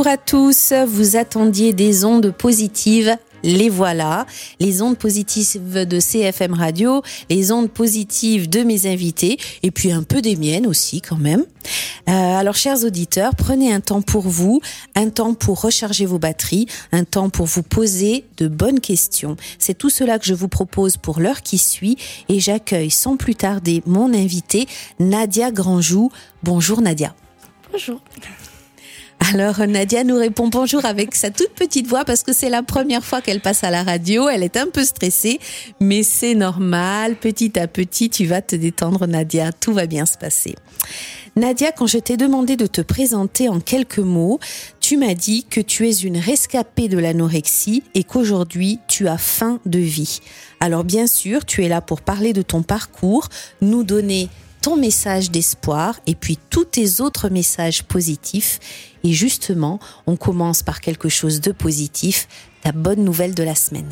Bonjour à tous, vous attendiez des ondes positives, les voilà, les ondes positives de CFM Radio, les ondes positives de mes invités et puis un peu des miennes aussi quand même. Alors chers auditeurs, prenez un temps pour vous, un temps pour recharger vos batteries, un temps pour vous poser de bonnes questions. C'est tout cela que je vous propose pour l'heure qui suit et j'accueille sans plus tarder mon invitée Nadia Granjou. Bonjour Nadia. Bonjour. Alors Nadia nous répond bonjour avec sa toute petite voix parce que c'est la première fois qu'elle passe à la radio. Elle est un peu stressée, mais c'est normal. Petit à petit, tu vas te détendre Nadia. Tout va bien se passer. Nadia, quand je t'ai demandé de te présenter en quelques mots, tu m'as dit que tu es une rescapée de l'anorexie et qu'aujourd'hui, tu as faim de vie. Alors bien sûr, tu es là pour parler de ton parcours, nous donner ton message d'espoir et puis tous tes autres messages positifs. Et justement, on commence par quelque chose de positif, ta bonne nouvelle de la semaine.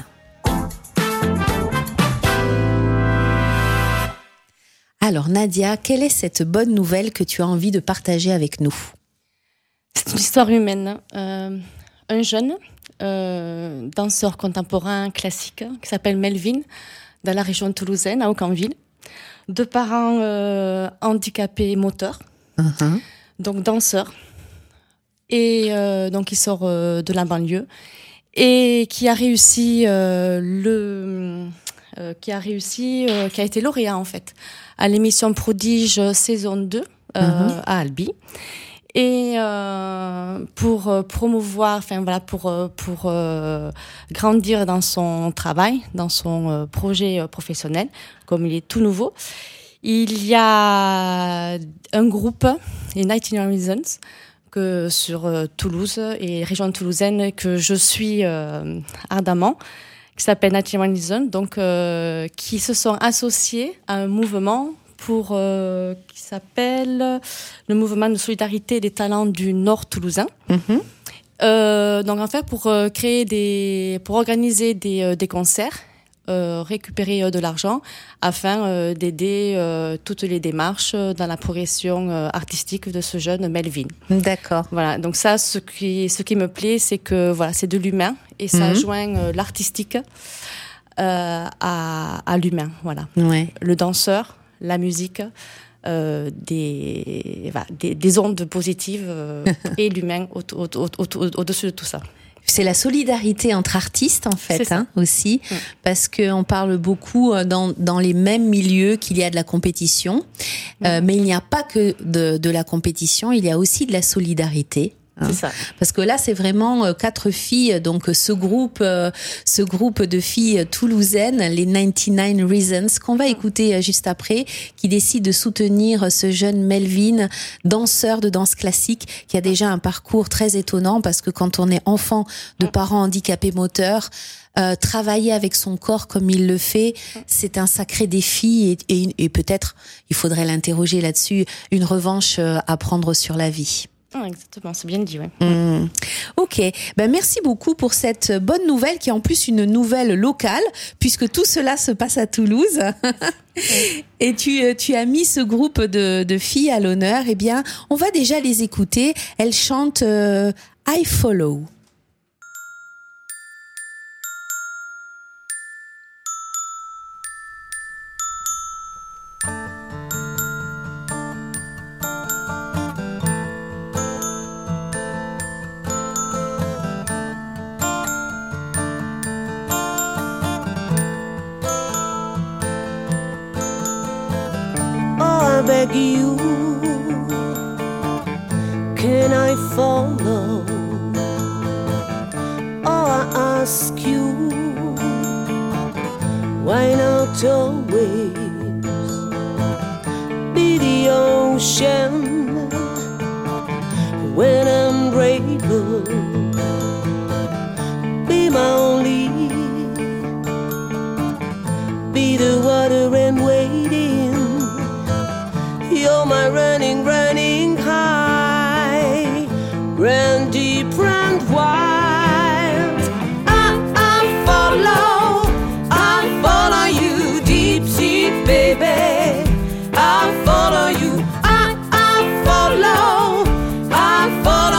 Alors Nadia, quelle est cette bonne nouvelle que tu as envie de partager avec nous ? C'est une histoire humaine. Un jeune danseur contemporain classique qui s'appelle Melvin, dans la région toulousaine, à Aucanville. De parents handicapés moteurs, donc danseur, et donc il sort de la banlieue et qui a réussi, qui a été lauréat en fait à l'émission Prodige saison 2 à Albi. Et pour promouvoir, pour grandir dans son travail, dans son projet professionnel, comme il est tout nouveau, il y a un groupe, les 99 Reasons, que sur Toulouse et région toulousaine que je suis ardemment, qui s'appelle 99 Reasons, donc qui se sont associés à un mouvement qui s'appelle le mouvement de solidarité des talents du Nord toulousain. Donc en fait pour organiser des concerts, récupérer de l'argent afin d'aider toutes les démarches dans la progression artistique de ce jeune Melvin. D'accord. Voilà, donc ça ce qui me plaît, c'est que voilà, c'est de l'humain et ça joint l'artistique à l'humain, voilà. Ouais. Le danseur, la musique, des ondes positives et l'humain au-dessus de tout ça. C'est la solidarité entre artistes en fait aussi, parce qu'on parle beaucoup dans les mêmes milieux qu'il y a de la compétition, mais il n'y a pas que de la compétition, il y a aussi de la solidarité. C'est ça. Parce que là, c'est vraiment 4 filles, donc ce groupe de filles toulousaines, les 99 Reasons, qu'on va écouter juste après, qui décident de soutenir ce jeune Melvin, danseur de danse classique, qui a déjà un parcours très étonnant, parce que quand on est enfant de parents handicapés moteurs, travailler avec son corps comme il le fait, c'est un sacré défi et peut-être, il faudrait l'interroger là-dessus, une revanche à prendre sur la vie. Exactement, c'est bien dit, ouais. Ok, merci beaucoup pour cette bonne nouvelle qui est en plus une nouvelle locale puisque tout cela se passe à Toulouse. Et tu as mis ce groupe de filles à l'honneur. Eh bien, on va déjà les écouter. Elles chantent I Follow. Beg you, can I follow? Oh, I ask you, why not always be the ocean when I'm grateful? Be my only, be the water and waiting. You're my running high, run deep, run wild. I follow you deep, deep, baby. I follow you. I follow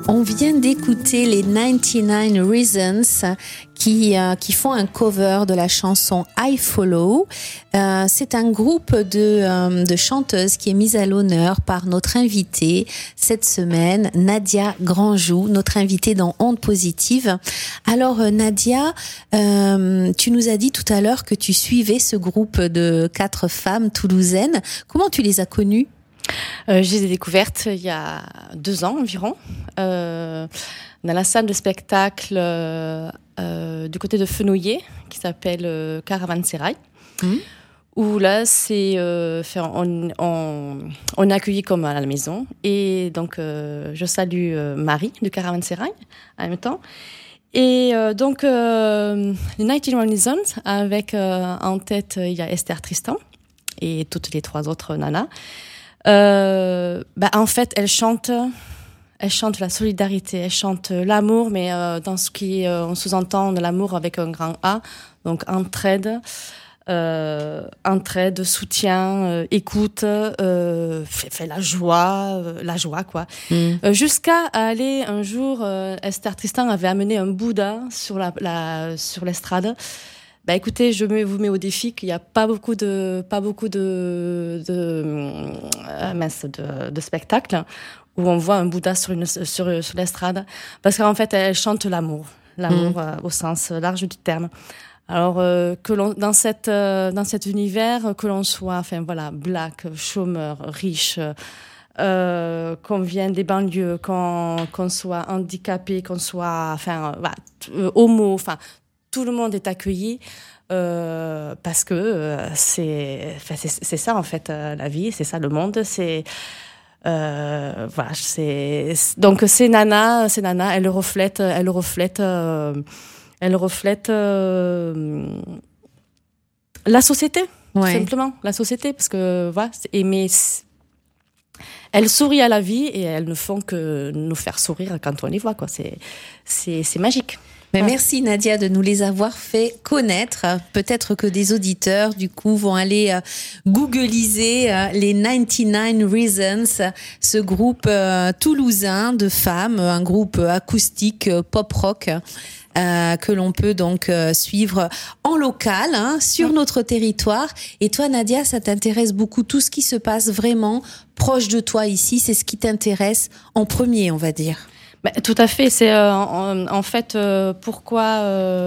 On vient d'écouter les 99 Reasons qui font un cover de la chanson I Follow. C'est un groupe de chanteuses qui est mis à l'honneur par notre invitée cette semaine, Nadia Grandjou, notre invitée dans Ondes Positives. Alors Nadia, tu nous as dit tout à l'heure que tu suivais ce groupe de 4 femmes toulousaines. Comment tu les as connues ? Je les ai découvertes il y a 2 ans environ, dans la salle de spectacle du côté de Fenouillet, qui s'appelle Caravansérail, où là, on est accueillis comme à la maison. Et donc, je salue Marie de Caravansérail en même temps. Et donc, les 91 Reasons, avec en tête, il y a Esther Tristan et toutes les 3 autres nanas. En fait, elle chante la solidarité, elle chante l'amour, mais dans ce qui on sous-entend de l'amour avec un grand A, donc entraide, soutien, écoute, fait la joie quoi. Jusqu'à aller un jour, Esther Tristan avait amené un Bouddha sur l'estrade. Écoutez, vous mets au défi qu'il n'y a pas beaucoup de spectacles où on voit un Bouddha sur l'estrade, parce qu'en fait, elle chante l'amour au sens large du terme. Alors dans cet univers, que l'on soit, black, chômeur, riche, qu'on vienne des banlieues, qu'on soit handicapé, qu'on soit, homo, tout le monde est accueilli parce que c'est ça en fait la vie, c'est ça le monde, donc ces nanas, elles reflètent la société, tout simplement la société, parce que mais elles sourient à la vie et elles ne font que nous faire sourire quand on les voit, quoi. C'est magique. Mais merci Nadia de nous les avoir fait connaître. Peut-être que des auditeurs du coup vont aller googliser les 99 Reasons, ce groupe toulousain de femmes, un groupe acoustique pop rock que l'on peut donc suivre en local sur notre territoire. Et toi Nadia, ça t'intéresse beaucoup, tout ce qui se passe vraiment proche de toi ici, c'est ce qui t'intéresse en premier, on va dire. Tout à fait. C'est en fait pourquoi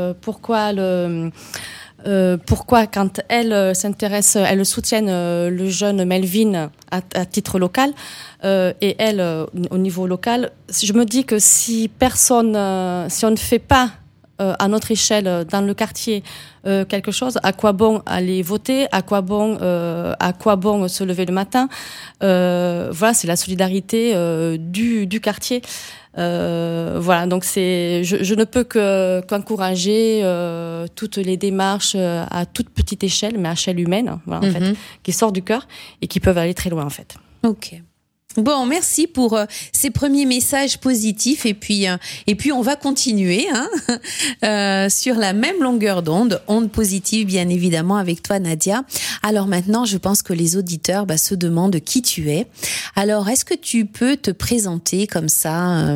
quand elles s'intéressent, elles soutiennent le jeune Melvin à titre local et elles au niveau local. Je me dis que si on ne fait pas à notre échelle dans le quartier quelque chose, à quoi bon aller voter, à quoi bon se lever le matin, c'est la solidarité du quartier. Donc je ne peux qu'encourager toutes les démarches à toute petite échelle, mais à échelle humaine, en fait, qui sortent du cœur et qui peuvent aller très loin en fait. Ok. Bon, merci pour ces premiers messages positifs et puis on va continuer sur la même longueur d'onde, ondes positives bien évidemment avec toi Nadia. Alors maintenant, je pense que les auditeurs se demandent qui tu es. Alors, est-ce que tu peux te présenter comme ça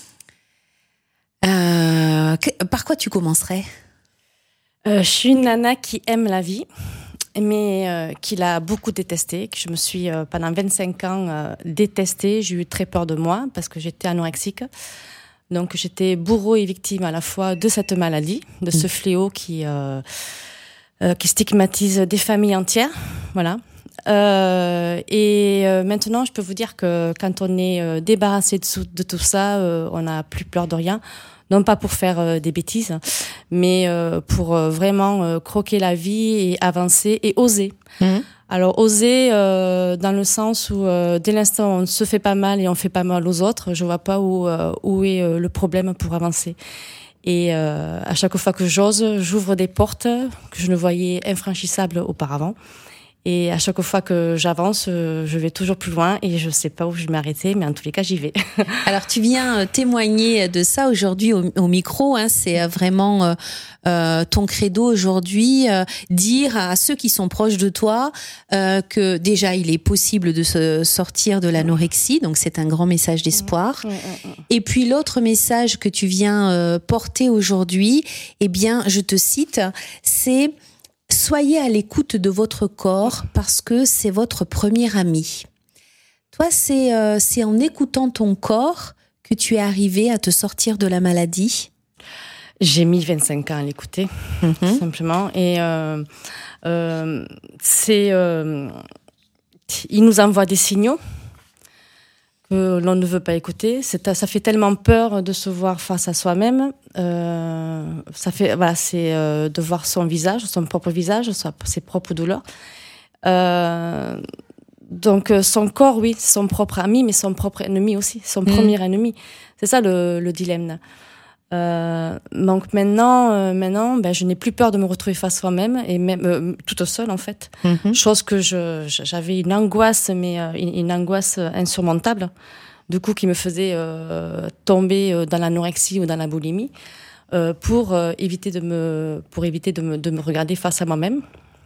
par quoi tu commencerais ? Je suis une nana qui aime la vie, mais qui l'a beaucoup détesté, que je me suis pendant 25 ans détestée. J'ai eu très peur de moi parce que j'étais anorexique. Donc j'étais bourreau et victime à la fois de cette maladie, de ce fléau qui stigmatise des familles entières. Voilà. Maintenant, je peux vous dire que quand on est débarrassé de tout ça, on n'a plus peur de rien. Non pas pour faire des bêtises, mais pour vraiment croquer la vie et avancer et oser. Alors oser dans le sens où dès l'instant on se fait pas mal et on fait pas mal aux autres, je vois pas où est le problème pour avancer. Et à chaque fois que j'ose, j'ouvre des portes que je ne voyais infranchissables auparavant. Et à chaque fois que j'avance, je vais toujours plus loin et je sais pas où je vais m'arrêter, mais en tous les cas, j'y vais. Alors, tu viens témoigner de ça aujourd'hui au micro. C'est vraiment ton credo aujourd'hui, dire à ceux qui sont proches de toi que déjà, il est possible de se sortir de l'anorexie. Donc, c'est un grand message d'espoir. Et puis, l'autre message que tu viens porter aujourd'hui, eh bien, je te cite, c'est « Soyez à l'écoute de votre corps parce que c'est votre premier ami ». Toi, c'est en écoutant ton corps que tu es arrivé à te sortir de la maladie? J'ai mis 25 ans à l'écouter, simplement. Et il nous envoie des signaux que l'on ne veut pas écouter. Ça fait tellement peur de se voir face à soi-même. C'est de voir son visage, son propre visage, ses propres douleurs. Donc son corps, oui, c'est son propre ami, mais son propre ennemi aussi, son premier ennemi. C'est ça le dilemme. Donc maintenant, je n'ai plus peur de me retrouver face à moi-même et même toute seule en fait. Chose que j'avais une angoisse, mais une angoisse insurmontable, du coup qui me faisait tomber dans l'anorexie ou dans la boulimie, pour éviter de me regarder face à moi-même.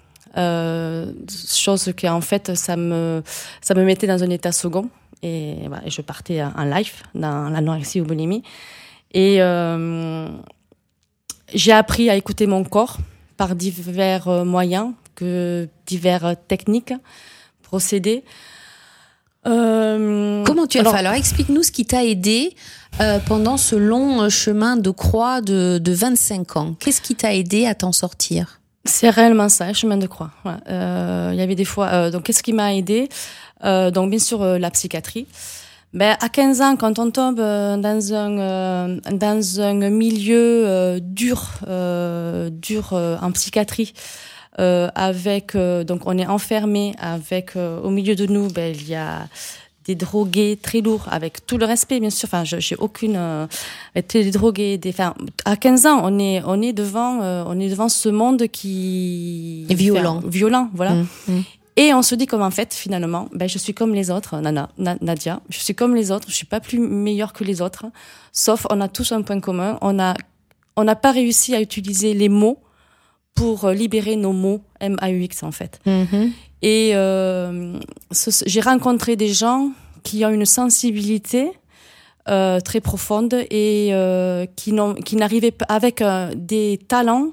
Chose qui en fait ça me mettait dans un état second et je partais en live dans l'anorexie ou boulimie et j'ai appris à écouter mon corps par divers moyens, divers techniques, procédés. Comment tu as fait? Alors explique-nous ce qui t'a aidé pendant ce long chemin de croix de 25 ans. Qu'est-ce qui t'a aidé à t'en sortir? C'est réellement ça, un chemin de croix. Il y avait des fois. Donc, qu'est-ce qui m'a aidé? Donc, bien sûr, la psychiatrie. À 15 ans, quand on tombe dans un milieu dur en psychiatrie, avec donc on est enfermé avec au milieu de nous, il y a des drogués très lourds, avec tout le respect, bien sûr. Enfin, j'ai aucune des drogués. À 15 ans, on est devant ce monde qui est violent, voilà. Et on se dit comme en fait, finalement, je suis comme les autres, Nadia. Je suis comme les autres. Je suis pas plus meilleure que les autres. Sauf, on a tous un point commun. On n'a pas réussi à utiliser les mots pour libérer nos mots MAUX en fait. Et j'ai rencontré des gens qui ont une sensibilité très profonde et qui n'arrivaient pas avec des talents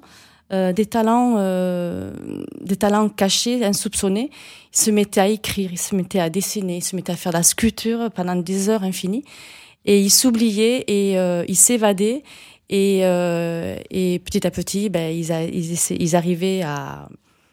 cachés, insoupçonnés. Ils se mettaient à écrire, ils se mettaient à dessiner, ils se mettaient à faire de la sculpture pendant des heures infinies. Et ils s'oubliaient et ils s'évadaient. Et petit à petit, ils arrivaient à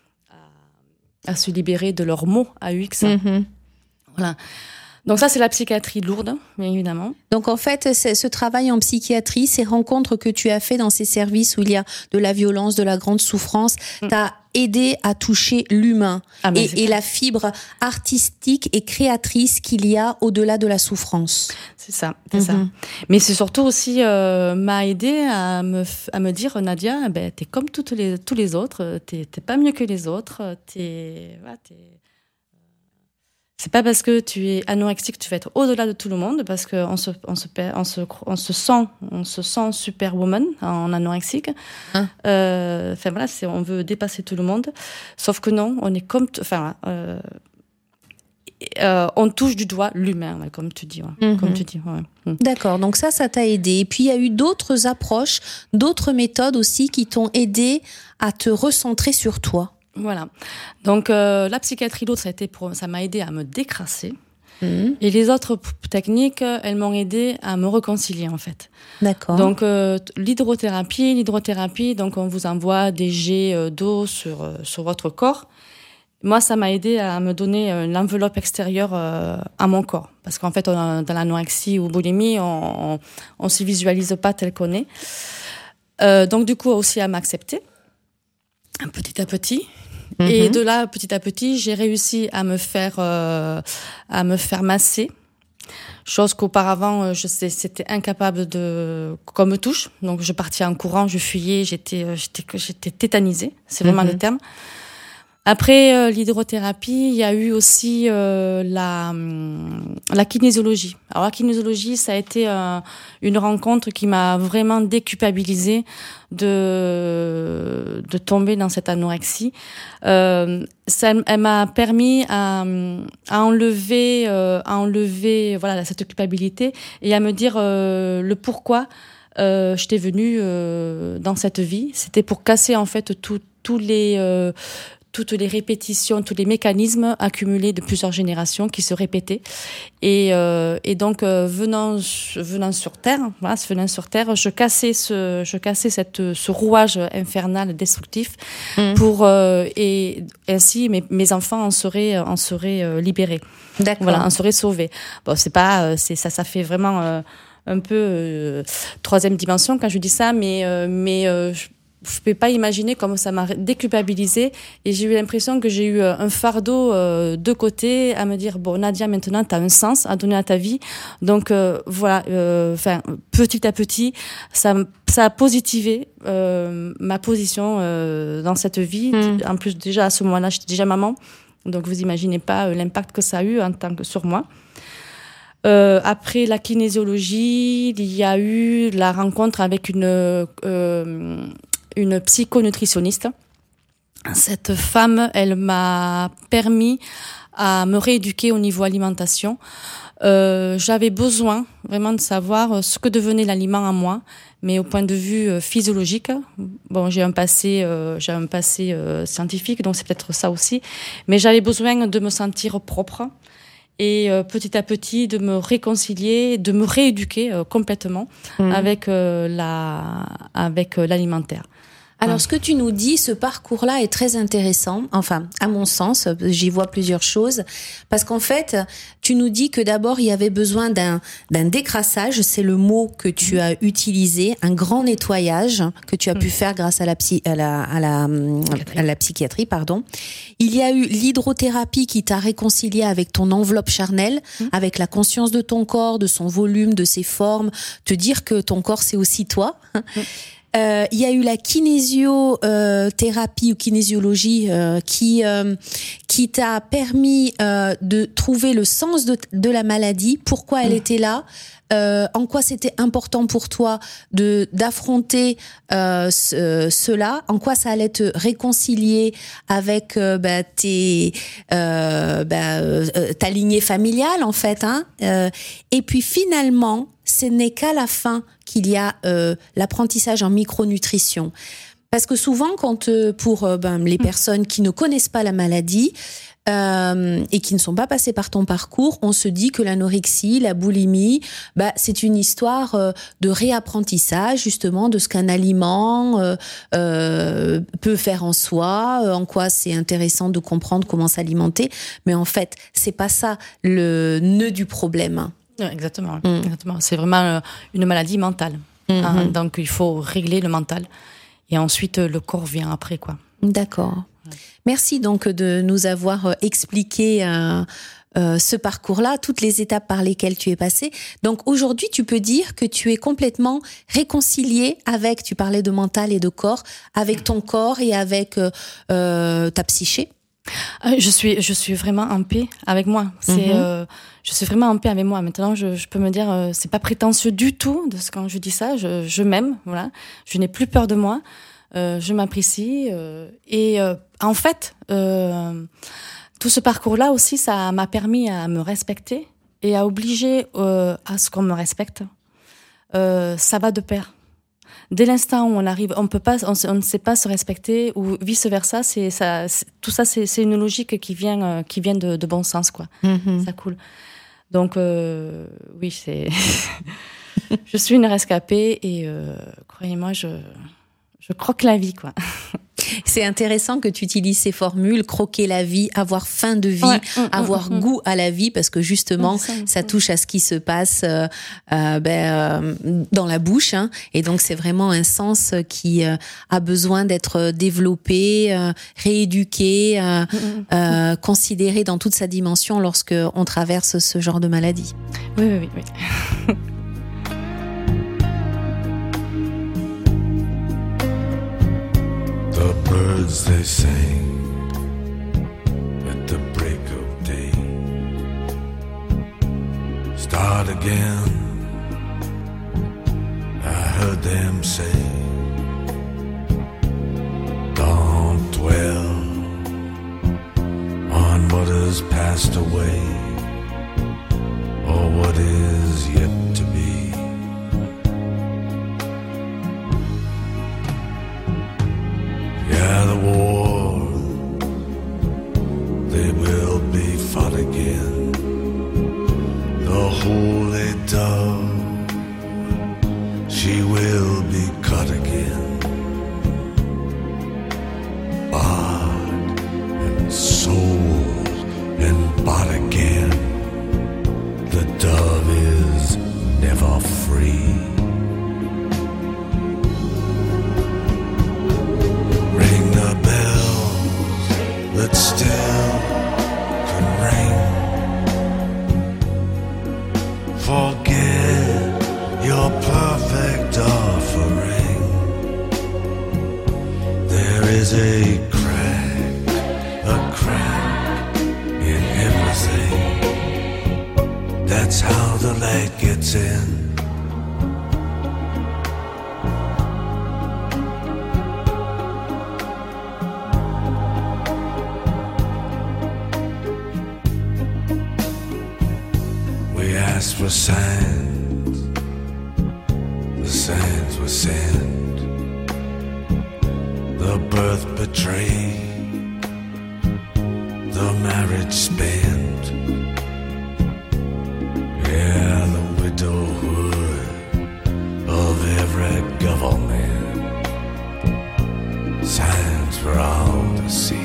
se libérer de leurs mots AUX. Voilà. Donc ça, c'est la psychiatrie lourde, bien évidemment. Donc en fait, ce travail en psychiatrie, ces rencontres que tu as fait dans ces services où il y a de la violence, de la grande souffrance, t'as aidé à toucher l'humain et la fibre artistique et créatrice qu'il y a au-delà de la souffrance. C'est ça. Mais c'est surtout aussi m'a aidé à me dire, Nadia, t'es comme tous les autres, t'es pas mieux que les autres, c'est pas parce que tu es anorexique que tu vas être au-delà de tout le monde, parce que on se sent superwoman en anorexique. On veut dépasser tout le monde. Sauf que non, on est comme, on touche du doigt l'humain, comme tu dis. Comme tu dis. D'accord. Donc ça t'a aidé. Et puis il y a eu d'autres approches, d'autres méthodes aussi qui t'ont aidé à te recentrer sur toi. Voilà. Donc la psychiatrie lourde, ça m'a aidé à me décrasser. Et les autres techniques, elles m'ont aidé à me réconcilier en fait. D'accord. Donc l'hydrothérapie, donc on vous envoie des jets d'eau sur votre corps. Moi, ça m'a aidé à me donner l'enveloppe extérieure à mon corps, parce qu'en fait, dans l'anorexie ou boulimie, on se visualise pas tel qu'on est. Donc du coup, aussi à m'accepter petit à petit. Et de là, petit à petit, j'ai réussi à me faire masser. Chose qu'auparavant, c'était incapable qu'on me touche. Donc, je partais en courant, je fuyais, j'étais tétanisée. C'est vraiment le terme. Après l'hydrothérapie, il y a eu aussi la kinésiologie. Alors la kinésiologie, ça a été une rencontre qui m'a vraiment déculpabilisée de tomber dans cette anorexie. Elle m'a permis à enlever voilà cette culpabilité et à me dire le pourquoi j'étais venue dans cette vie. C'était pour casser en fait toutes les répétitions, tous les mécanismes accumulés de plusieurs générations qui se répétaient. Et donc, venant sur Terre, je cassais ce rouage infernal destructif et ainsi mes enfants en seraient libérés. D'accord. Voilà, en seraient sauvés. Bon, ça fait vraiment un peu troisième dimension quand je dis ça, mais je peux pas imaginer comment ça m'a déculpabilisée et j'ai eu l'impression que j'ai eu un fardeau de côté à me dire bon Nadia, maintenant tu as un sens à donner à ta vie, donc voilà, petit à petit ça a positivé ma position dans cette vie. En plus déjà à ce moment-là j'étais déjà maman, donc vous imaginez pas l'impact que ça a eu sur moi. Après la kinésiologie, il y a eu la rencontre avec une psychonutritionniste. Cette femme, elle m'a permis à me rééduquer au niveau alimentation. J'avais besoin vraiment de savoir ce que devenait l'aliment en moi, mais au point de vue physiologique. Bon, j'ai un passé scientifique, donc c'est peut-être ça aussi. Mais j'avais besoin de me sentir propre et petit à petit de me réconcilier, de me rééduquer complètement avec l'alimentaire. Alors, ce que tu nous dis, ce parcours-là est très intéressant. Enfin, à mon sens, j'y vois plusieurs choses. Parce qu'en fait, tu nous dis que d'abord, il y avait besoin d'un décrassage. C'est le mot que tu as utilisé. Un grand nettoyage que tu as pu faire grâce à la psychiatrie, pardon. Il y a eu l'hydrothérapie qui t'a réconcilié avec ton enveloppe charnelle, avec la conscience de ton corps, de son volume, de ses formes. Te dire que ton corps, c'est aussi toi. Il y a eu la kinésiothérapie ou kinésiologie qui t'a permis de trouver le sens de la maladie, pourquoi elle était là, en quoi c'était important pour toi d'affronter cela, en quoi ça allait te réconcilier avec ta lignée familiale en fait, hein. Et puis finalement, ce n'est qu'à la fin qu'il y a l'apprentissage en micronutrition. Parce que souvent, quand pour les personnes qui ne connaissent pas la maladie et qui ne sont pas passées par ton parcours, on se dit que l'anorexie, la boulimie, c'est une histoire de réapprentissage justement de ce qu'un aliment peut faire en soi, en quoi c'est intéressant de comprendre comment s'alimenter. Mais en fait, c'est pas ça le nœud du problème. Exactement. C'est vraiment une maladie mentale. Hein, donc il faut régler le mental et ensuite le corps vient après, quoi. D'accord. Merci donc de nous avoir expliqué ce parcours-là, toutes les étapes par lesquelles tu es passé. Donc aujourd'hui, tu peux dire que tu es complètement réconcilié avec, tu parlais de mental et de corps, avec ton corps et avec ta psyché. Je suis vraiment en paix avec moi. Je suis vraiment en paix avec moi. Maintenant, je peux me dire, c'est pas prétentieux du tout quand je dis ça. Je m'aime, voilà. Je n'ai plus peur de moi. Je m'apprécie. En fait, tout ce parcours-là aussi, ça m'a permis à me respecter et à obliger à ce qu'on me respecte. Ça va de pair. Dès l'instant où on arrive, on ne sait pas se respecter ou vice versa. Tout ça, c'est une logique qui vient de bon sens, quoi. Ça coule. Donc oui, je suis une rescapée et croyez-moi, je croque la vie, quoi. C'est intéressant que tu utilises ces formules, croquer la vie, avoir faim de vie, avoir goût à la vie, parce que justement, ça touche à ce qui se passe dans la bouche, hein, et donc c'est vraiment un sens qui a besoin d'être développé, rééduqué, considéré dans toute sa dimension lorsque on traverse ce genre de maladie. Oui. The birds they sing again. I heard them say, don't dwell on what has passed away, or what is yet to be. Yeah, the war, they will be fought again. The holy dove, she will be cut again. Bought and sold and bought again. The dove is never free. Ring the bells that still can ring. Forget your perfect offering. There is a crack in everything. That's how the light gets in. We asked for signs, the signs were sent. The birth betrayed, the marriage spent. Yeah, the widowhood of every government. Signs for all to see.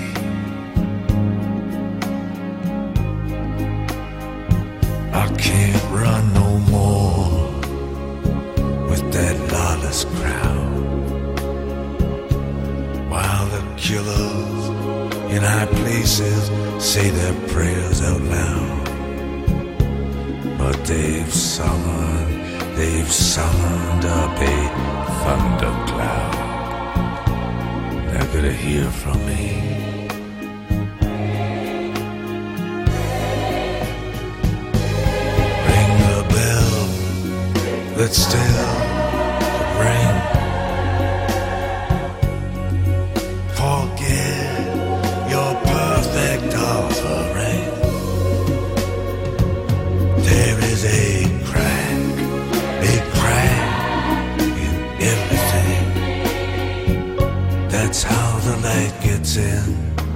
I can't run no more with that lawless crowd, while the killers in high places say their prayers out loud. But they've summoned up a thundercloud. They're gonna hear from me. Ring the bell that still ring. Forget your perfect offering. There is a crack in everything. That's how the light gets in.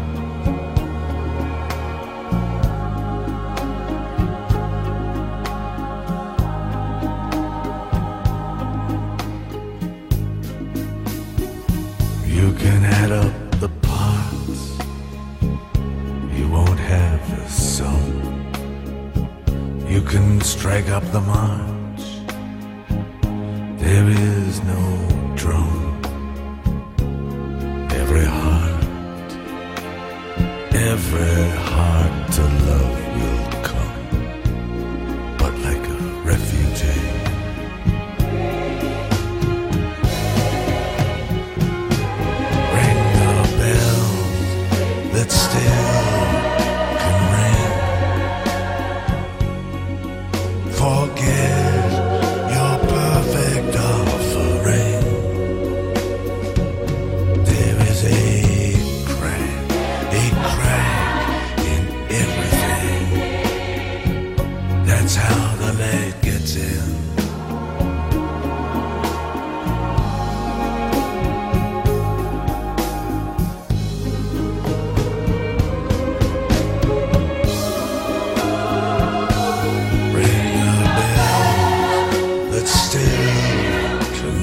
You can add up the parts, you won't have the sum. You can strike up the march, there is no drum. Every heart to love will come, but like a refugee. Ring the bells that still can ring. Forget your perfect offering. There is a crack in everything. That's how the light gets in. Ring a bell that still can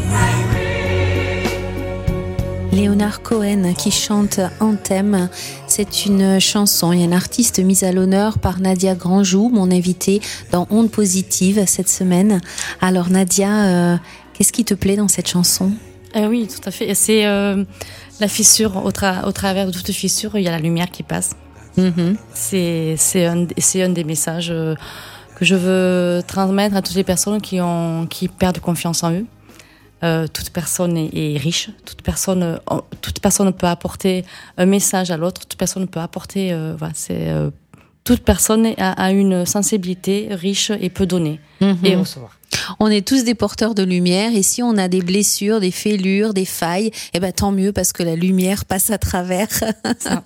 ring. Leonard Cohen qui chante Anthem. C'est une chanson et un artiste mis à l'honneur par Nadia Granjou, mon invitée dans Ondes Positives cette semaine. Alors Nadia, qu'est-ce qui te plaît dans cette chanson ? Oui, tout à fait. C'est la fissure, au travers de toute fissure, il y a la lumière qui passe. Mm-hmm. C'est un des messages que je veux transmettre à toutes les personnes qui perdent confiance en eux. Toute personne est riche, toute personne peut apporter un message à l'autre, toute personne peut apporter toute personne a une sensibilité riche et peut donner et recevoir. On est tous des porteurs de lumière et si on a des blessures, des fêlures, des failles, tant mieux parce que la lumière passe à travers. C'est ça.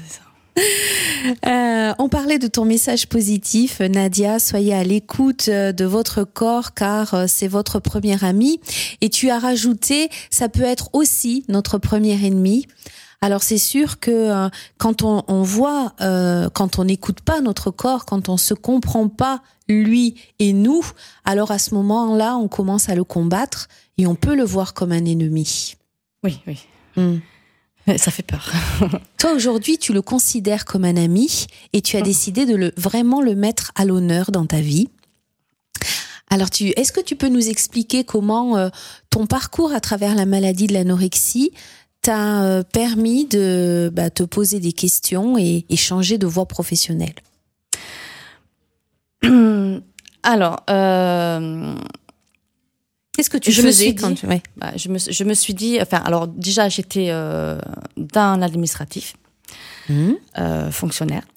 On parlait de ton message positif, Nadia. Soyez à l'écoute de votre corps car c'est votre premier ami. Et tu as rajouté, ça peut être aussi notre premier ennemi. Alors c'est sûr que quand on voit, quand on n'écoute pas notre corps, quand on se comprend pas lui et nous, alors à ce moment-là, on commence à le combattre et on peut le voir comme un ennemi. Oui. Ça fait peur. Toi, aujourd'hui, tu le considères comme un ami et tu as décidé de vraiment le mettre à l'honneur dans ta vie. Alors, est-ce que tu peux nous expliquer comment ton parcours à travers la maladie de l'anorexie t'a permis de te poser des questions et changer de voie professionnelle? Alors, qu'est-ce que tu faisais quand tu... je me suis dit, alors déjà j'étais dans l'administratif, fonctionnaire,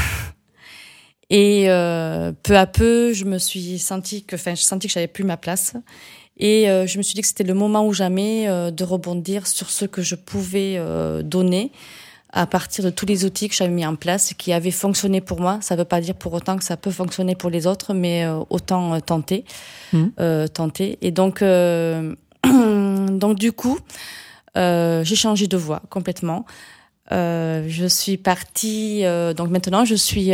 et peu à peu je sentis que j'avais plus ma place, et je me suis dit que c'était le moment ou jamais de rebondir sur ce que je pouvais donner à partir de tous les outils que j'avais mis en place, qui avaient fonctionné pour moi. Ça ne veut pas dire pour autant que ça peut fonctionner pour les autres, mais autant tenter. Et donc du coup, j'ai changé de voie complètement. Je suis partie. Donc maintenant, je suis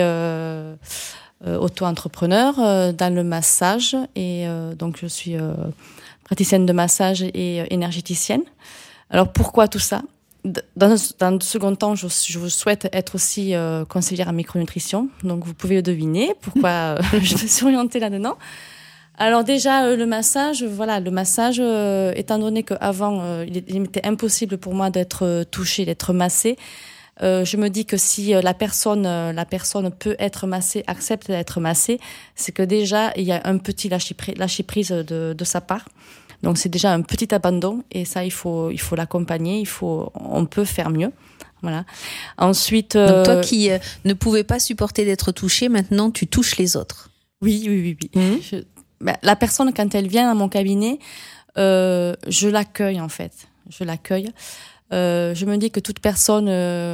auto-entrepreneur dans le massage et donc je suis praticienne de massage et énergéticienne. Alors pourquoi tout ça? Dans un second temps, je souhaite être aussi conseillère en micronutrition. Donc, vous pouvez le deviner pourquoi je me suis orientée là-dedans. Alors déjà, le massage, étant donné qu'avant, il m'était impossible pour moi d'être touchée, d'être massée, je me dis que si la personne peut être massée, accepte d'être massée, c'est que déjà, il y a un petit lâcher prise de sa part. Donc c'est déjà un petit abandon et ça il faut l'accompagner, on peut faire mieux. Voilà. Ensuite donc toi qui ne pouvais pas supporter d'être touchée, maintenant tu touches les autres. Oui. La personne quand elle vient à mon cabinet, je l'accueille en fait. Je me dis que toute personne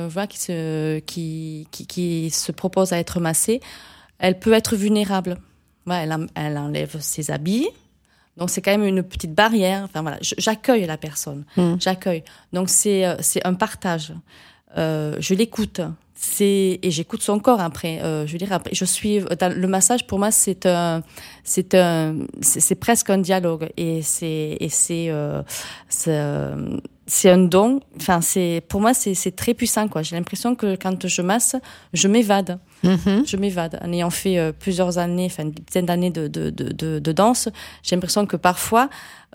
qui se propose à être massée, elle peut être vulnérable. Voilà, elle enlève ses habits. Donc c'est quand même une petite barrière. J'accueille la personne. J'accueille. Donc c'est un partage. Je l'écoute. Et j'écoute son corps après. Je suis dans le massage. Pour moi, c'est presque un dialogue. Et c'est un don. Pour moi, c'est très puissant, quoi. J'ai l'impression que quand je masse, je m'évade. Je m'évade. En ayant fait plusieurs années, une dizaine d'années de danse, j'ai l'impression que parfois,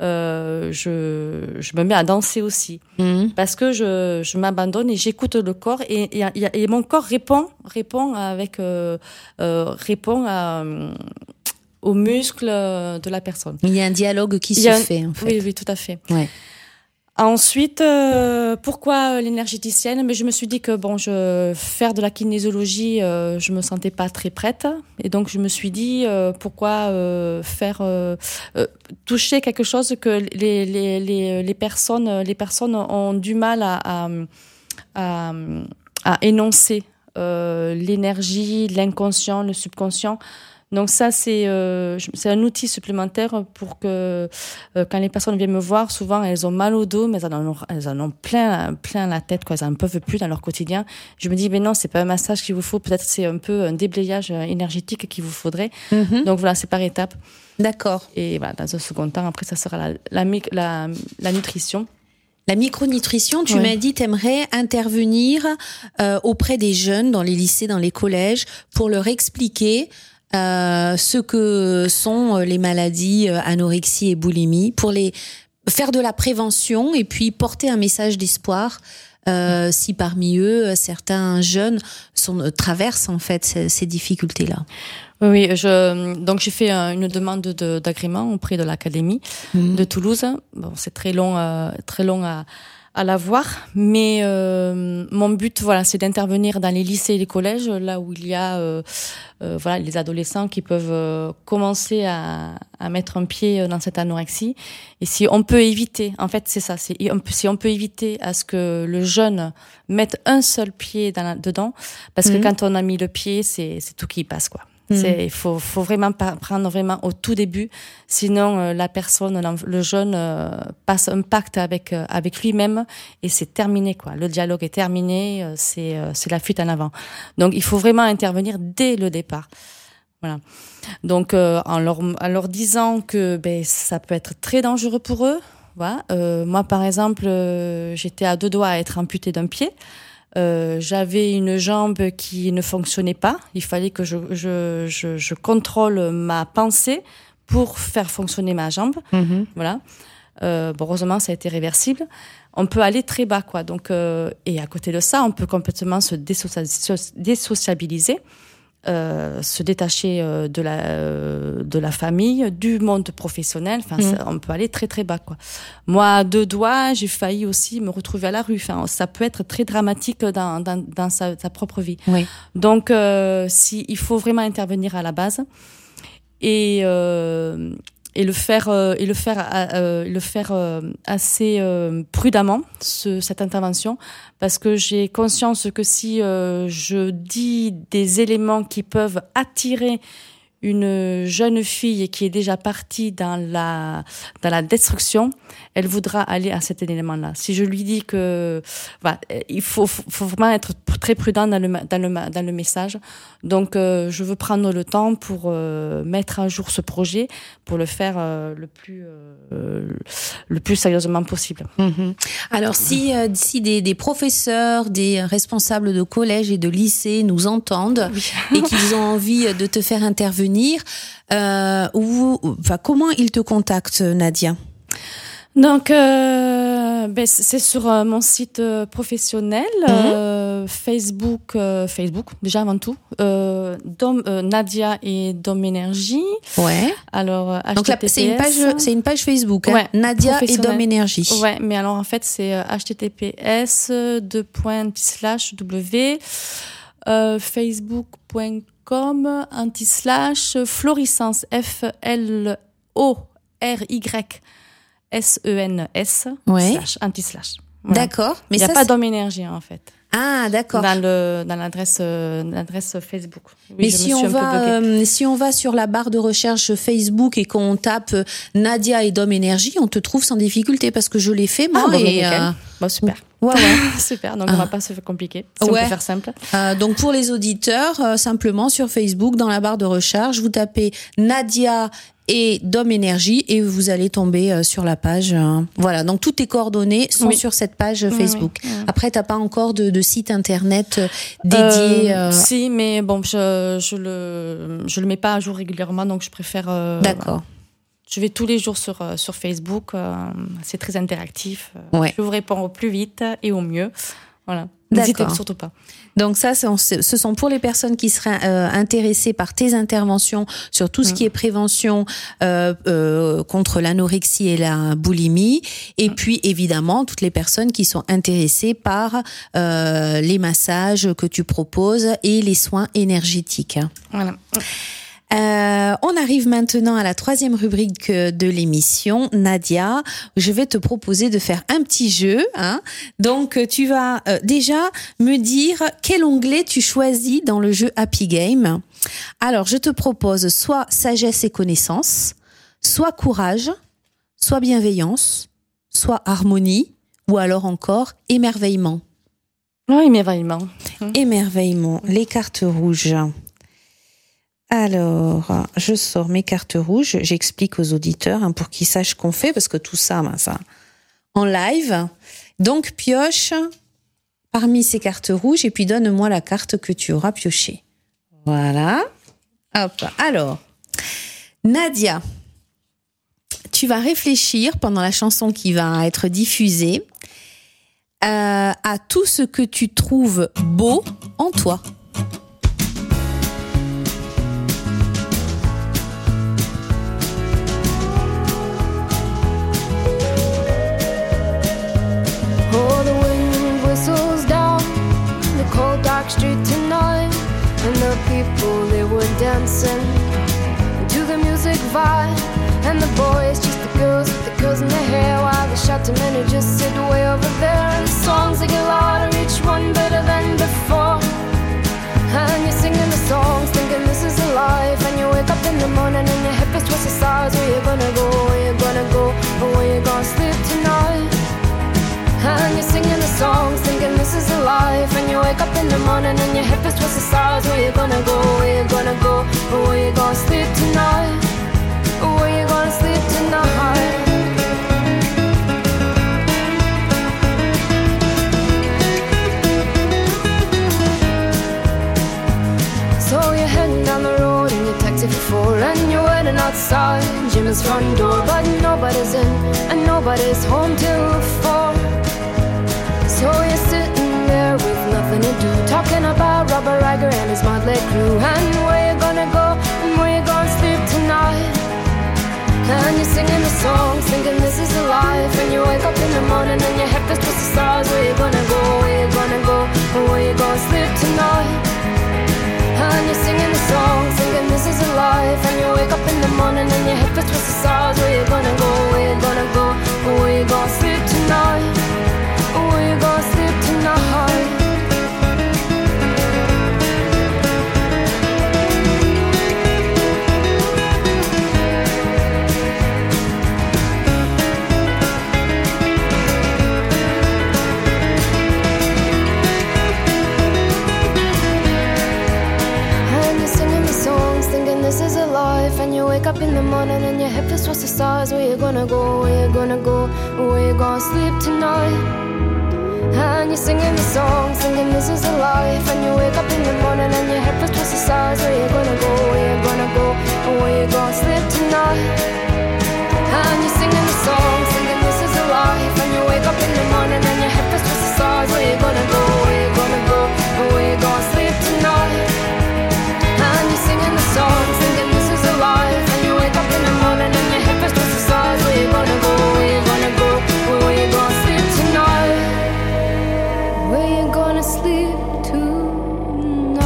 je me mets à danser aussi. Parce que je m'abandonne et j'écoute le corps et mon corps répond aux muscles de la personne. Il y a un dialogue qui se fait, en fait. Oui, tout à fait. Ouais. Ensuite, pourquoi l'énergéticienne? Mais je me suis dit que faire de la kinésiologie, je me sentais pas très prête, et donc je me suis dit pourquoi toucher quelque chose que les personnes ont du mal à énoncer, l'énergie, l'inconscient, le subconscient. Donc ça, c'est un outil supplémentaire pour que quand les personnes viennent me voir, souvent elles ont mal au dos, mais elles en ont plein la tête, quoi. Elles en peuvent plus dans leur quotidien. Je me dis, mais non, c'est pas un massage qu'il vous faut. Peut-être c'est un peu un déblayage énergétique qu'il vous faudrait. Donc voilà, c'est par étapes. D'accord. Et voilà, dans un second temps, après, ça sera la nutrition. La micronutrition, tu m'as dit, t'aimerais intervenir auprès des jeunes dans les lycées, dans les collèges, pour leur expliquer ce que sont les maladies anorexie et boulimie, pour les faire de la prévention et puis porter un message d'espoir si parmi eux certains jeunes traversent en fait ces difficultés-là. Oui, donc j'ai fait une demande d'agrément auprès de l'académie de Toulouse. Bon, c'est très long à à la voir, mais mon but, voilà, c'est d'intervenir dans les lycées et les collèges, là où il y a voilà, les adolescents qui peuvent commencer à mettre un pied dans cette anorexie. Et si on peut éviter, en fait, c'est ça, si on peut éviter à ce que le jeune mette un seul pied dedans, parce que quand on a mis le pied, c'est tout qui y passe, quoi. Il faut vraiment prendre vraiment au tout début, sinon la personne, le jeune passe un pacte avec lui-même et c'est terminé, quoi. Le dialogue est terminé, c'est la fuite en avant. Donc il faut vraiment intervenir dès le départ. Voilà. Donc en leur disant que ça peut être très dangereux pour eux. Voilà. Moi par exemple, j'étais à 2 doigts à être amputée d'un pied. J'avais une jambe qui ne fonctionnait pas. Il fallait que je contrôle ma pensée pour faire fonctionner ma jambe. Voilà. Heureusement, ça a été réversible. On peut aller très bas, quoi. Donc, et à côté de ça, on peut complètement se désociabiliser. Se détacher de la famille, du monde professionnel. Enfin, on peut aller très très bas, quoi. Moi, à 2 doigts, j'ai failli aussi me retrouver à la rue. Enfin, ça peut être très dramatique dans sa propre vie. Oui. Donc, il faut vraiment intervenir à la base et le faire assez prudemment, cette intervention, parce que j'ai conscience que si je dis des éléments qui peuvent attirer une jeune fille qui est déjà partie dans la destruction, elle voudra aller à cet élément-là. Si je lui dis que voilà, il faut vraiment être très prudent dans le message. Donc je veux prendre le temps pour mettre à jour ce projet, pour le faire le plus sérieusement possible. Alors si des professeurs, des responsables de collège et de lycée nous entendent et qu'ils ont envie de te faire intervenir, comment ils te contactent, Nadia? Donc, c'est sur mon site professionnel, Facebook déjà avant tout, Nadia et Dom Énergie. Ouais. Alors, donc là, c'est une page Facebook, hein, ouais, Nadia et Dom Énergie. Ouais, mais alors en fait c'est https://w facebook.com/florissance FLORYSENS ouais. /anti/. Voilà. D'accord. Mais il n'y a pas d'homme énergie en fait. Ah, d'accord. Dans l'adresse Facebook. Oui, mais si on va sur la barre de recherche Facebook et qu'on tape Nadia et Dom Énergie, on te trouve sans difficulté parce que je l'ai fait moi. Super. Ouais. Super. Donc on va pas se compliquer. On peut faire simple. Donc pour les auditeurs, simplement sur Facebook, dans la barre de recherche, vous tapez Nadia et Dom Énergie et vous allez tomber sur la page. Voilà, donc toutes tes coordonnées sont sur cette page Facebook. Oui. Après, t'as pas encore de site internet dédié. Si, mais bon, je le mets pas à jour régulièrement, donc je préfère. D'accord. Je vais tous les jours sur Facebook. C'est très interactif. Ouais. Je vous réponds au plus vite et au mieux. Voilà. N'hésitez surtout pas. Donc ça, ce sont pour les personnes qui seraient intéressées par tes interventions sur tout ce qui est prévention contre l'anorexie et la boulimie. Et puis évidemment, toutes les personnes qui sont intéressées par les massages que tu proposes et les soins énergétiques. Voilà. On arrive maintenant à la 3e rubrique de l'émission, Nadia. Je vais te proposer de faire un petit jeu. Donc, tu vas déjà me dire quel onglet tu choisis dans le jeu Happy Game. Alors, je te propose soit sagesse et connaissance, soit courage, soit bienveillance, soit harmonie, ou alors encore émerveillement. Oh, émerveillement. Émerveillement, les cartes rouges. Alors, je sors mes cartes rouges, j'explique aux auditeurs pour qu'ils sachent ce qu'on fait, parce que tout ça, ça en live. Donc, pioche parmi ces cartes rouges et puis donne-moi la carte que tu auras piochée. Voilà. Hop. Alors, Nadia, tu vas réfléchir pendant la chanson qui va être diffusée à tout ce que tu trouves beau en toi. Oh, people, they were dancing to the music vibe. And the boys, just the girls with the curls in their hair, while the shouting men who just sit way over there. And the songs they get louder, each one better than before. And you're singing the songs, thinking this is a life. And you wake up in the morning and your hip is twisted sides. Where you gonna go, where you gonna go, or where you gonna sleep tonight? And you're singing the songs, thinking this is a life. And you wake up in the morning and your hip is twisted sides. Where you gonna go, where you gonna go, or where you gonna sleep tonight? Or where you gonna sleep tonight? So you're heading down the road in your taxi for 4, and you're waiting outside Jim's front door, but nobody's in and nobody's home till 4. So you're sitting there with nothing to do, talking about Robert Riger and his motley crew, and where you gonna go and where you gonna sleep tonight. And you're singing the songs, thinking this is a life. And you wake up in the morning and your head feels twisted stars. Where you gonna go, where you gonna go, or where you gonna sleep tonight? And you're singing the songs, thinking this is a life. And you wake up in the morning and your head feels twisted stars. Where you gonna go, where you gonna go, or where you gonna sleep tonight? Or where you gonna sleep tonight? This is a life, and you wake up in the morning and your head feels towards the stars. Where you gonna go, where you gonna go, where you gonna sleep tonight? And you're singing the song, singing this is a life. And you wake up in the morning and your head feels towards the stars. Where you gonna go, where you gonna go, where you gonna sleep tonight? And you're singing the song, singing this is a life. And you wake up in the morning and your head feels towards the stars. Where you gonna go, where you gonna go, where you gonna sleep tonight? And you're singing the song, singing this is a life. And you wake up in the morning and your head feels towards the stars. Where you gonna go, where you gonna go, where you gonna sleep tonight? Where you gonna sleep tonight?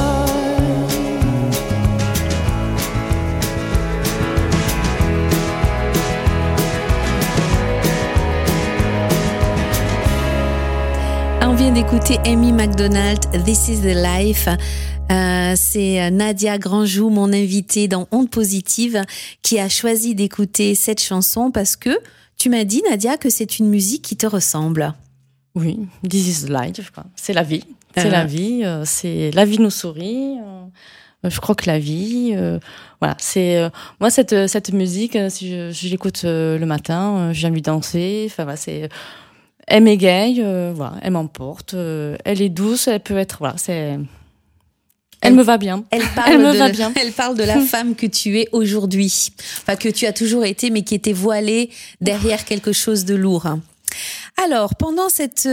On vient d'écouter Amy McDonald, This is the Life. C'est Nadia Grandjou, mon invitée dans Onde Positive, qui a choisi d'écouter cette chanson parce que tu m'as dit, Nadia, que c'est une musique qui te ressemble. Oui, This is life, je crois. C'est la vie. C'est la vie. C'est la vie nous sourit. Je crois que la vie, voilà. C'est moi cette musique. Si je l'écoute le matin, j'ai envie de danser. Enfin, voilà, c'est. Elle m'égaye, voilà. Elle m'emporte. Elle est douce. Elle peut être, voilà. C'est. Elle me va bien. Elle parle de la femme que tu es aujourd'hui. Enfin, que tu as toujours été, mais qui était voilée derrière quelque chose de lourd. Alors, pendant cette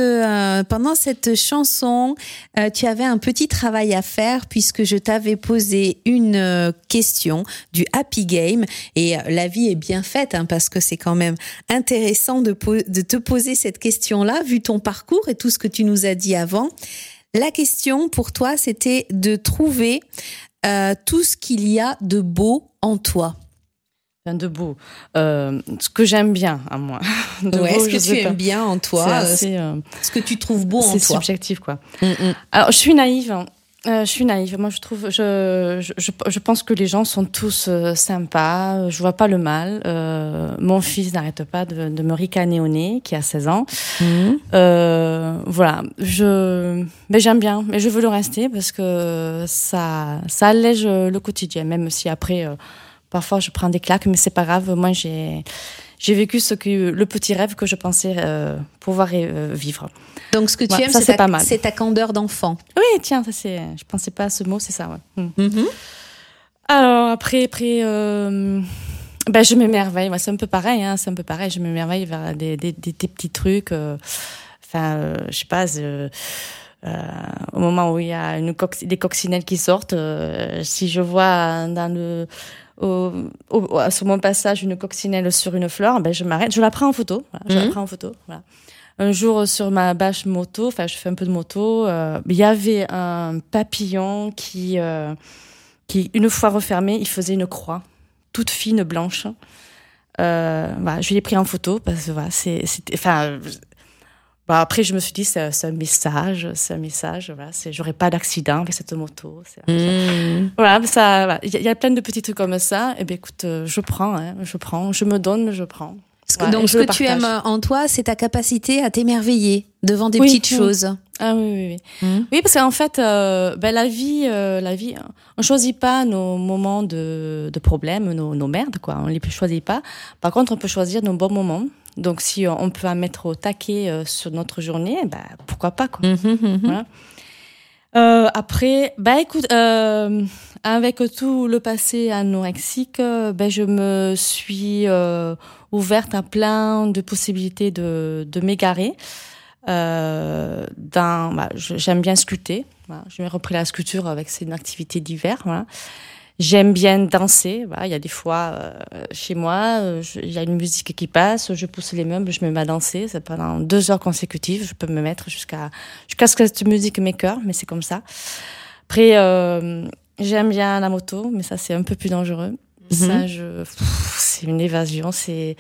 chanson, tu avais un petit travail à faire puisque je t'avais posé une question du Happy Game et la vie est bien faite parce que c'est quand même intéressant de te poser cette question-là vu ton parcours et tout ce que tu nous as dit avant. La question pour toi, c'était de trouver tout ce qu'il y a de beau en toi. De beau. Ce que j'aime bien à moi. Ce que tu aimes bien en toi. Ce que tu trouves beau en toi. C'est subjectif, quoi. Alors, je suis naïve. Moi, je pense que les gens sont tous sympas. Je vois pas le mal. Mon fils n'arrête pas de me ricaner au nez, qui a 16 ans. Voilà. Mais j'aime bien. Mais je veux le rester parce que ça allège le quotidien, même si après, parfois je prends des claques, mais c'est pas grave. Moi, j'ai vécu le petit rêve que je pensais pouvoir vivre. Donc, ce que tu aimes, c'est ta candeur d'enfant. Oui, tiens, je pensais pas à ce mot, c'est ça, ouais. Alors, après, je m'émerveille. Ouais, c'est un peu pareil, je m'émerveille vers des petits trucs. Je sais pas, au moment où il y a des coccinelles qui sortent, si je vois sur mon passage une coccinelle sur une fleur, je m'arrête, je la prends en photo. Voilà. Un jour sur ma bâche moto, je fais un peu de moto, il y avait un papillon qui qui, une fois refermé, il faisait une croix, toute fine, blanche. Voilà, je l'ai pris en photo parce que voilà, après, je me suis dit, c'est un message. Voilà, j'aurais pas d'accident avec cette moto. Voilà, il y a plein de petits trucs comme ça. Et ben, écoute, je prends, je me donne, je prends. Donc, ce que tu aimes en toi, c'est ta capacité à t'émerveiller devant des petites choses. Ah oui. Oui, parce qu'en fait, la vie, on choisit pas nos moments de problèmes, nos merdes, quoi. On les choisit pas. Par contre, on peut choisir nos bons moments. Donc, si on peut en mettre au taquet sur notre journée, pourquoi pas, quoi. Voilà. Après, écoute, avec tout le passé anorexique, je me suis ouverte à plein de possibilités de m'égarer. J'aime bien sculpter. Voilà. J'ai repris la sculpture avec une activité d'hiver. Voilà. J'aime bien danser. Voilà. Il y a des fois chez moi, il y a une musique qui passe, je pousse les meubles, je me mets à danser. C'est pendant 2 heures consécutives. Je peux me mettre jusqu'à ce que cette musique m'écoeure, mais c'est comme ça. Après, j'aime bien la moto, mais ça c'est un peu plus dangereux. Ça, c'est une évasion. C'est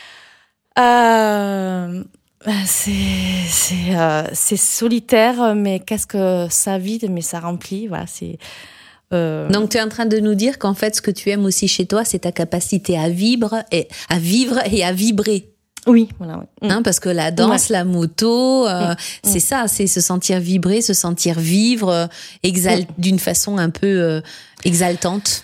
solitaire, mais qu'est-ce que ça vide, mais ça remplit. Voilà, c'est. Donc tu es en train de nous dire qu'en fait, ce que tu aimes aussi chez toi, c'est ta capacité à vivre et à vibrer. Oui, voilà. Ouais. Hein, parce que la danse, la moto, c'est ça, c'est se sentir vibrer, se sentir vivre, d'une façon un peu exaltante.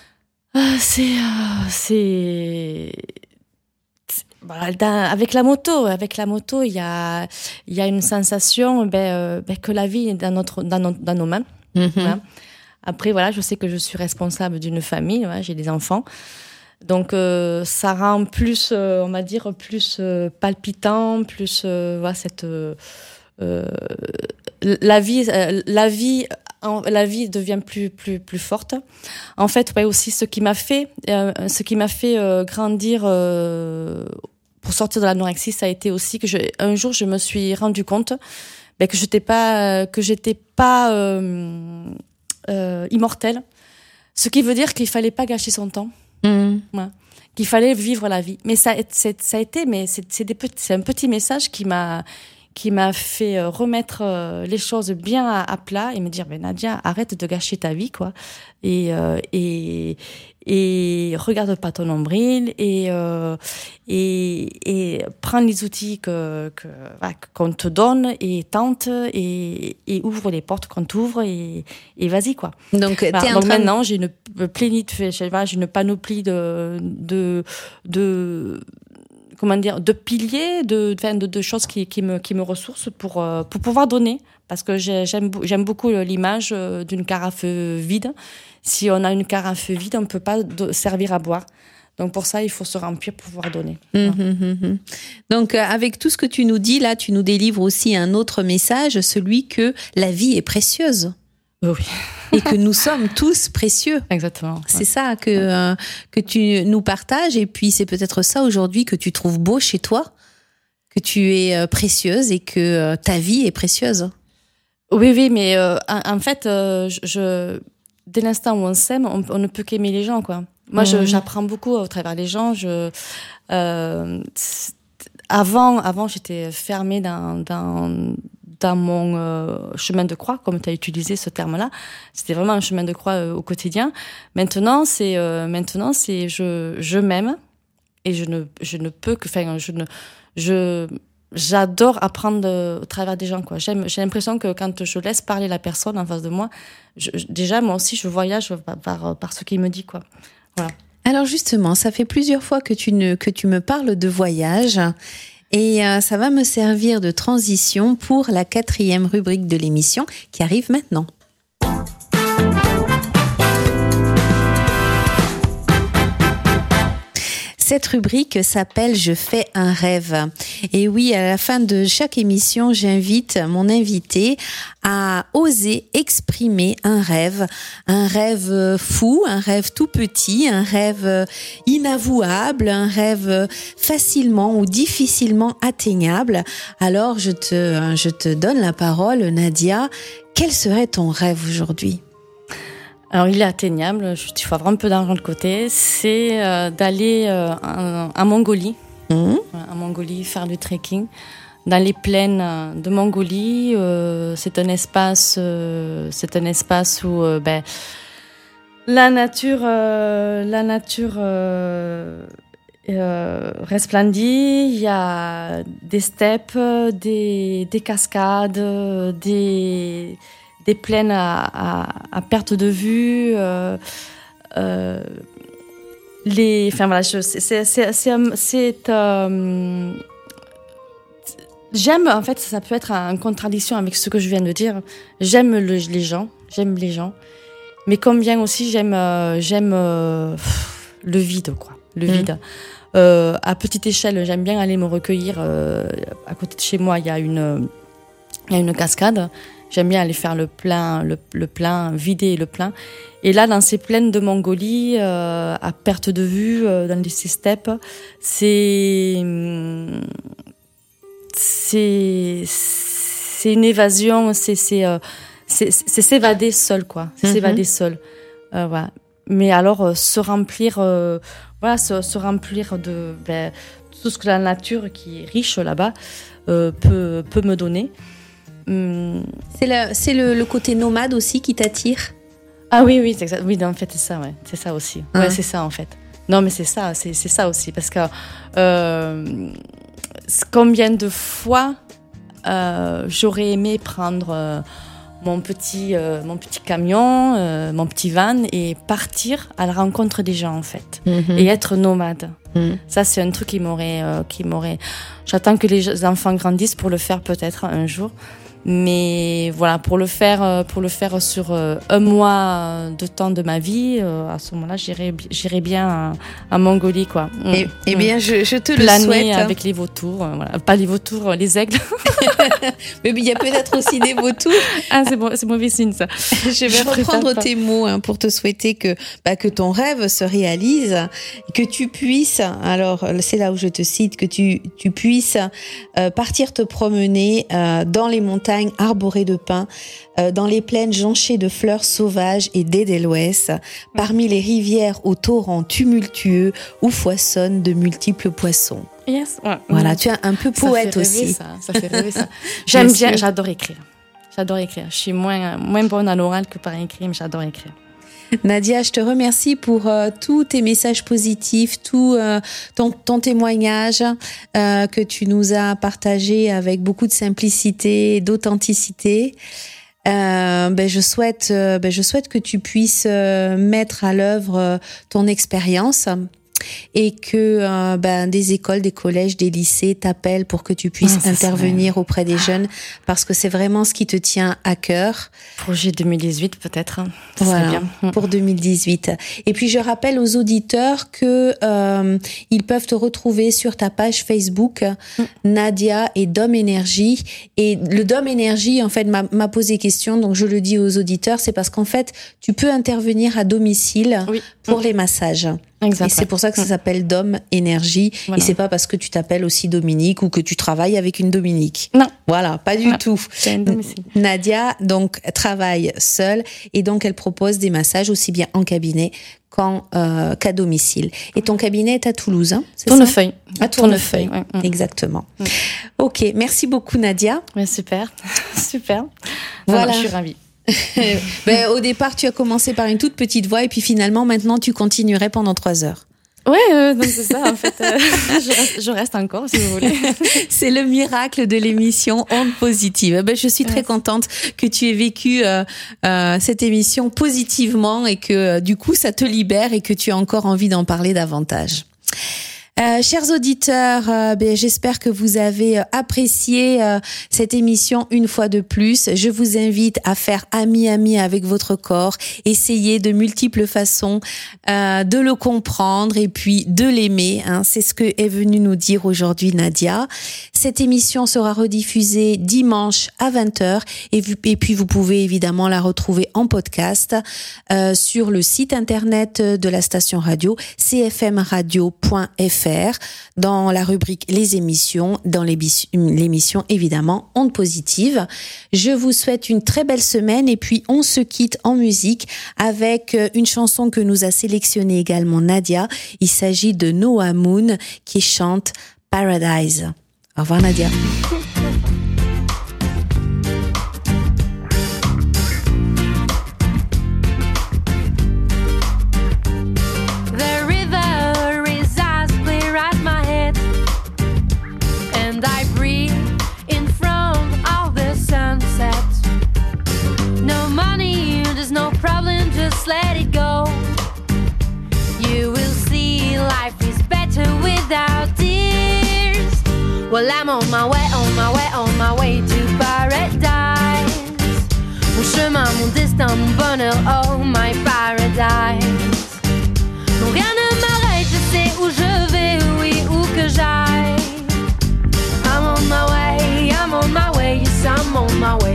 Avec la moto, il y a une sensation que la vie est dans nos mains. Voilà. Après, voilà, je sais que je suis responsable d'une famille, voilà, j'ai des enfants. Donc, ça rend plus, on va dire, plus palpitant, plus, cette, la vie devient plus forte. En fait, aussi, ce qui m'a fait grandir, pour sortir de l'anorexie, ça a été aussi que un jour, je me suis rendu compte, que j'étais pas immortelle. Ce qui veut dire qu'il fallait pas gâcher son temps. Ouais. Qu'il fallait vivre la vie. Mais c'est un petit message qui m'a fait remettre les choses bien à plat et me dire, Nadia, arrête de gâcher ta vie, quoi. Et regarde pas ton nombril et prends les outils qu'on te donne et tente et ouvre les portes qu'on t'ouvre et vas-y, quoi. Donc, maintenant, j'ai une panoplie de piliers, de choses qui me ressourcent pour pouvoir donner. Parce que j'aime beaucoup l'image d'une carafe vide. Si on a une carafe vide, on ne peut pas servir à boire. Donc pour ça, il faut se remplir pour pouvoir donner. Donc avec tout ce que tu nous dis là, tu nous délivres aussi un autre message, celui que la vie est précieuse. Oui. Et que nous sommes tous précieux. Exactement. C'est ça que tu nous partages. Et puis c'est peut-être ça aujourd'hui que tu trouves beau chez toi, que tu es précieuse et que ta vie est précieuse. Oui, mais en fait, dès l'instant où on s'aime, on ne peut qu'aimer les gens, quoi. Moi, j'apprends beaucoup au travers des gens. Avant, j'étais fermée dans mon chemin de croix, comme tu as utilisé ce terme-là. C'était vraiment un chemin de croix au quotidien. Maintenant, c'est je m'aime et je ne peux que, j'adore apprendre au travers des gens, quoi. J'ai l'impression que quand je laisse parler la personne en face de moi, déjà moi aussi je voyage par ce qu'il me dit, quoi. Voilà. Alors justement, ça fait plusieurs fois que tu me parles de voyage. Et ça va me servir de transition pour la 4e rubrique de l'émission qui arrive maintenant. Cette rubrique s'appelle « Je fais un rêve ». Et oui, à la fin de chaque émission, j'invite mon invité à oser exprimer un rêve fou, un rêve tout petit, un rêve inavouable, un rêve facilement ou difficilement atteignable. Alors, je te donne la parole, Nadia. Quel serait ton rêve aujourd'hui ? Alors, il est atteignable, il faut avoir un peu d'argent de côté. C'est d'aller en Mongolie. En Mongolie, faire du trekking. Dans les plaines de Mongolie, c'est un espace où la nature resplendit. Il y a des steppes, des cascades, des plaines à perte de vue. J'aime, en fait, ça peut être en contradiction avec ce que je viens de dire. J'aime les gens, mais combien aussi j'aime le vide, quoi. Le vide. À petite échelle, j'aime bien aller me recueillir. À côté de chez moi, il y a une cascade. J'aime bien aller faire le plein, vider le plein. Et là, dans ces plaines de Mongolie, à perte de vue, dans ces steppes, c'est une évasion, c'est s'évader seul, quoi. C'est s'évader seul. Voilà. Mais alors, se remplir de tout ce que la nature qui est riche là-bas peut me donner. C'est le côté nomade aussi qui t'attire? Ah oui, c'est exact. Oui, en fait, c'est ça, ouais. C'est ça aussi. Ouais, c'est ça, en fait. Non, mais c'est ça aussi. Parce que combien de fois j'aurais aimé prendre mon petit camion, mon petit van et partir à la rencontre des gens, en fait. Et être nomade. Ça, c'est un truc qui m'aurait... J'attends que les enfants grandissent pour le faire peut-être un jour. Mais voilà, pour le faire sur un mois de temps de ma vie, à ce moment-là, j'irai bien à Mongolie, quoi. Eh bien, je te le planer souhaite. Avec les vautours, voilà. Pas les vautours, les aigles. Mais il y a peut-être aussi des vautours. Ah, c'est mauvais signe, ça. Je vais reprendre tes mots pour te souhaiter que ton rêve se réalise, que tu puisses, alors c'est là où je te cite, que tu puisses partir te promener dans les montagnes arborées de pins, dans les plaines jonchées de fleurs sauvages et d'edelweiss, parmi les rivières aux torrents tumultueux où foisonnent de multiples poissons. Yes. Ouais. Voilà, tu es un peu poète aussi. Ça fait rêver, ça. J'aime bien, j'adore écrire. Je suis moins bonne à l'oral que par écrit, mais j'adore écrire. Nadia, je te remercie pour tous tes messages positifs, tout ton témoignage que tu nous as partagé avec beaucoup de simplicité et d'authenticité. Je souhaite que tu puisses mettre à l'œuvre ton expérience et que des écoles, des collèges, des lycées t'appellent pour que tu puisses intervenir auprès des jeunes, parce que c'est vraiment ce qui te tient à cœur. Projet 2018 peut-être. Ça voilà, serait bien. Pour 2018. Et puis je rappelle aux auditeurs que ils peuvent te retrouver sur ta page Facebook Nadia et Dom Énergie. Et le Dom Énergie en fait m'a posé question, donc je le dis aux auditeurs, c'est parce qu'en fait tu peux intervenir à domicile pour les massages. Exactement. Et c'est pour ça que ça s'appelle Dom Énergie. Voilà. Et c'est pas parce que tu t'appelles aussi Dominique ou que tu travailles avec une Dominique. Non. Voilà, pas du tout. Nadia, donc, travaille seule et donc elle propose des massages aussi bien en cabinet qu'à domicile. Et ton cabinet est à Toulouse, hein, c'est Tournefeuille. À Tournefeuille. Exactement. Ok, merci beaucoup Nadia. Ouais, super. Voilà. Je suis ravie. Au départ, tu as commencé par une toute petite voix et puis finalement, maintenant, tu continuerais pendant 3 heures. Ouais, donc c'est ça, en fait. Je reste encore, si vous voulez. C'est le miracle de l'émission Ondes Positives. Je suis très contente que tu aies vécu cette émission positivement et que du coup, ça te libère et que tu as encore envie d'en parler davantage. Chers auditeurs, j'espère que vous avez apprécié cette émission une fois de plus. Je vous invite à faire ami avec votre corps, essayer de multiples façons de le comprendre et puis de l'aimer. Hein. C'est ce que est venue nous dire aujourd'hui Nadia. cette émission sera rediffusée dimanche à 20h et puis vous pouvez évidemment la retrouver en podcast sur le site internet de la station radio cfmradio.fr dans la rubrique les émissions, dans l'émission évidemment Ondes Positives. Je vous souhaite une très belle semaine et puis on se quitte en musique avec une chanson que nous a sélectionnée également Nadia. Il s'agit de Noah Moon qui chante Paradise. Au revoir Nadia. The river is as clear as my head, and I breathe in front of the sunset. No money, there's no problem, just let it go. You will see life is better without tears. Well, I'm on my way, on my way, on my way to paradise. Mon chemin, mon destin, mon bonheur, oh my paradise. Non, rien ne m'arrête, je sais où je vais, oui, où que j'aille. I'm on my way, yes, I'm on my way.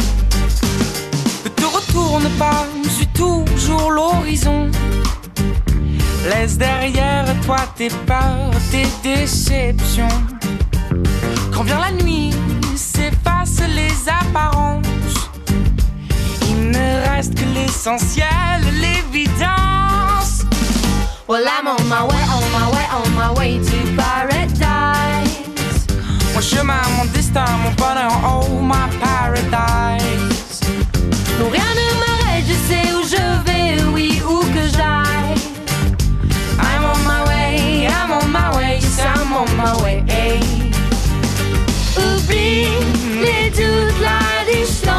Ne te retourne pas, je suis toujours l'horizon. Laisse derrière toi tes peurs, tes déceptions. Quand vient la nuit, s'effacent les apparences. Il ne reste que l'essentiel, l'évidence. Well, I'm on my way, on my way, on my way to paradise. Mon chemin, mon destin, mon bonheur, oh my paradise. Non, rien ne m'arrête, je sais où je vais, oui, où que j'aille. I'm on my way, yes, I'm on my way. Oublie les doutes, la distance.